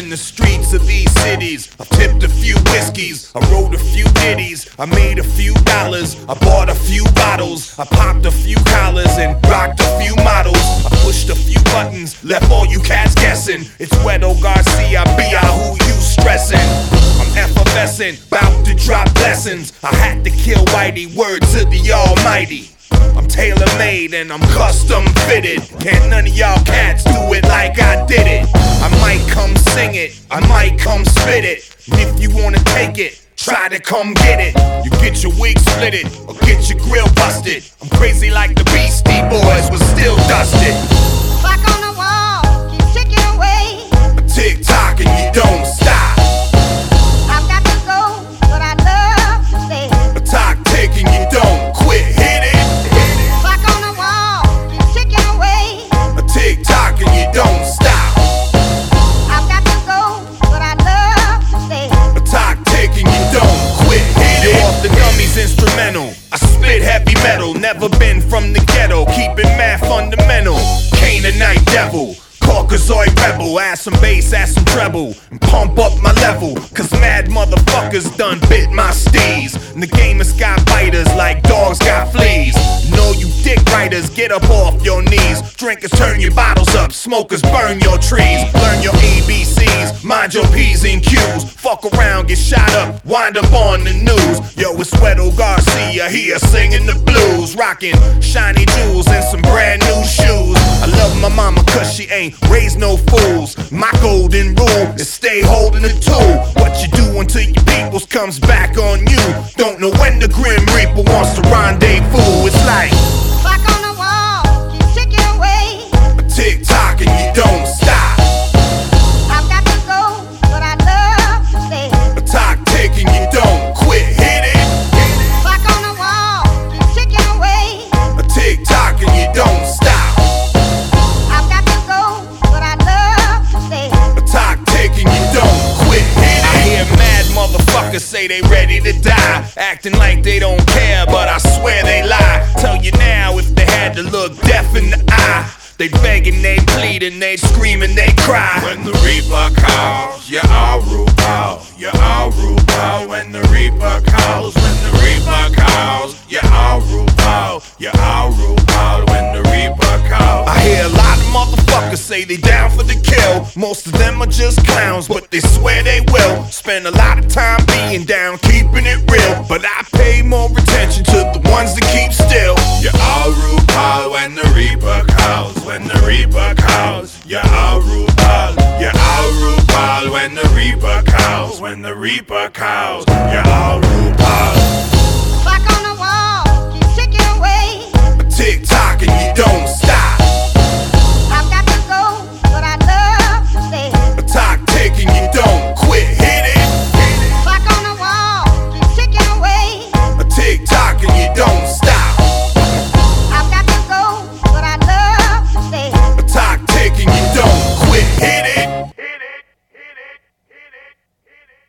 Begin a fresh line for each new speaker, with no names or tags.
in the streets of these cities. I tipped a few whiskeys, I wrote a few ditties, I made a few dollars, I bought a few bottles, I popped a few collars and rocked a few models. I pushed a few buttons, left all you cats guessing. It's Wedo Garcia, B.I. who you stressing. I'm effervescent, bout to drop lessons. I had to kill Whitey, word to the almighty. I'm tailor-made and I'm custom fitted. Can't none of y'all cats do it like I did it. I might come sing it, I might come spit it. And if you wanna take it, try to come get it. You get your wig splitted or get your grill busted. I'm crazy like the Beastie Boys was still dusted.
Clock on the wall, keep ticking away.
Tick tock and you don't stop.
I've got to go, but I love to stay.
A talk tick and you don't quit. Hit it.
Clock on the wall, keep ticking away.
A tick tock and you don't stop.
I've got to go, but I love to stay.
A talk tick and you don't quit. Hit it. Off the dummies instrumental. I spit heavy metal. Never been from the ghetto. Keep it mad fundamental. Canaanite devil. Caucasoid rebel, add some bass, add some treble, and pump up my level. Cause mad motherfuckers done bit my steez. And the game has got biters like dogs got fleas. Know you dick writers, get up off your knees. Drinkers turn your bottles up, smokers burn your trees. Learn your ABCs, mind your P's and Q's. Fuck around, get shot up, wind up on the news. Yo, it's Wedo Garcia here singing the blues. Rocking shiny jewels and some brand new shoes. I love my mama cause she ain't raised no fools. My golden rule is stay holding the tool. What you do until your peoples comes back on you. Don't know when the Grim Reaper wants to rendezvous. It's like
Clock on the wall, keep ticking away.
a tick tock and you don't stop.
I've got to go, but I love to stay.
A talk tick and you don't quit. Hit it.
Clock on the wall, keep ticking away.
A tick tock and you don't stop.
I've got to go, but I love to stay.
A talk tick and you don't quit. Hit it. I hear mad motherfuckers say they ready to die, acting like they don't care, but I swear they lie. Tell you now, if they had to look death in the eye, they beg and they plead and they scream and they cry. When the Reaper calls, you all root out. You all root out. When the Reaper calls, when the Reaper calls, you all root out. You all root out. When the Reaper calls. I hear a lot of motherfuckers say they down for the kill. Most of them are just clowns, but they swear they will. Spend a lot of time being down, keeping it real. But I pay more attention to the ones that keep still. You all root out when the Reaper calls. When the Reaper calls, you all root out. You all root out when the Reaper calls. When the Reaper calls, you all root out.
Clock on the wall, keep ticking away.
A tick tock and you don't